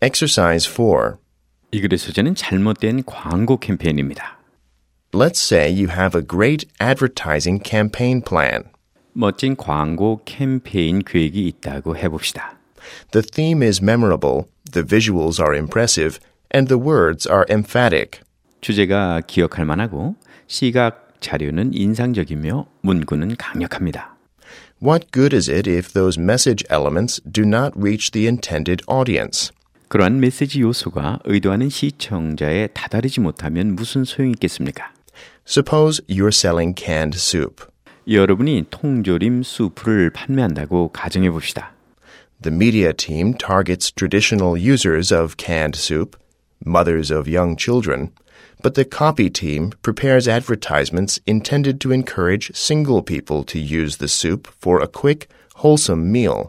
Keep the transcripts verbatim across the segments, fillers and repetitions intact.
Exercise four. 이 글의 소재는 잘못된 광고 캠페인입니다. Let's say you have a great advertising campaign plan. 멋진 광고 캠페인 계획이 있다고 해봅시다. The theme is memorable, the visuals are impressive, and the words are emphatic. 주제가 기억할 만하고 시각 자료는 인상적이며 문구는 강력합니다. What good is it if those message elements do not reach the intended audience? 그러한 메시지 요소가 의도하는 시청자에 다다르지 못하면 무슨 소용이 있겠습니까? Suppose you're selling canned soup. 여러분이 통조림 수프를 판매한다고 가정해 봅시다. The media team targets traditional users of canned soup, mothers of young children, but the copy team prepares advertisements intended to encourage single people to use the soup for a quick, wholesome meal.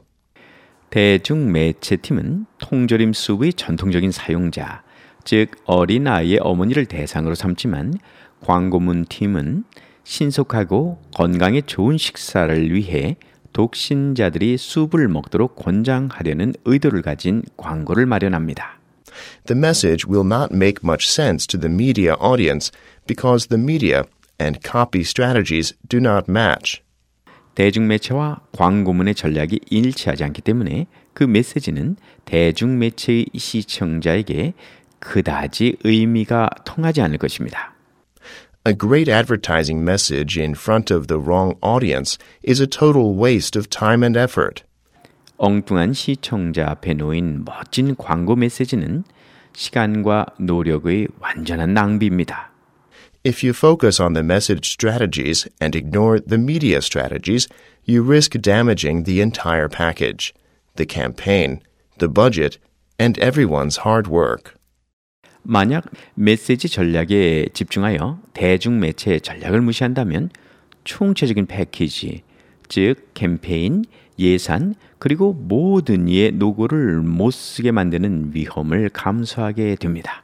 대중매체팀은 통조림 수프의 전통적인 사용자, 즉 어린 아이의 어머니를 대상으로 삼지만 광고문 팀은 신속하고 건강에 좋은 식사를 위해 독신자들이 수프를 먹도록 권장하려는 의도를 가진 광고를 마련합니다. The message will not make much sense to the media audience because the media and copy strategies do not match. 대중매체와 광고문의 전략이 일치하지 않기 때문에 그 메시지는 대중매체의 시청자에게 그다지 의미가 통하지 않을 것입니다. A great advertising message in front of the wrong audience is a total waste of time and effort. 엉뚱한 시청자 앞에 놓인 멋진 광고 메시지는 시간과 노력의 완전한 낭비입니다. If you focus on the message strategies and ignore the media strategies, you risk damaging the entire package, the campaign, the budget, and everyone's hard work. 만약 메시지 전략에 집중하여 대중매체 전략을 무시한다면 총체적인 패키지, 즉 캠페인, 예산, 그리고 모든 이의 노고를 못쓰게 만드는 위험을 감수하게 됩니다.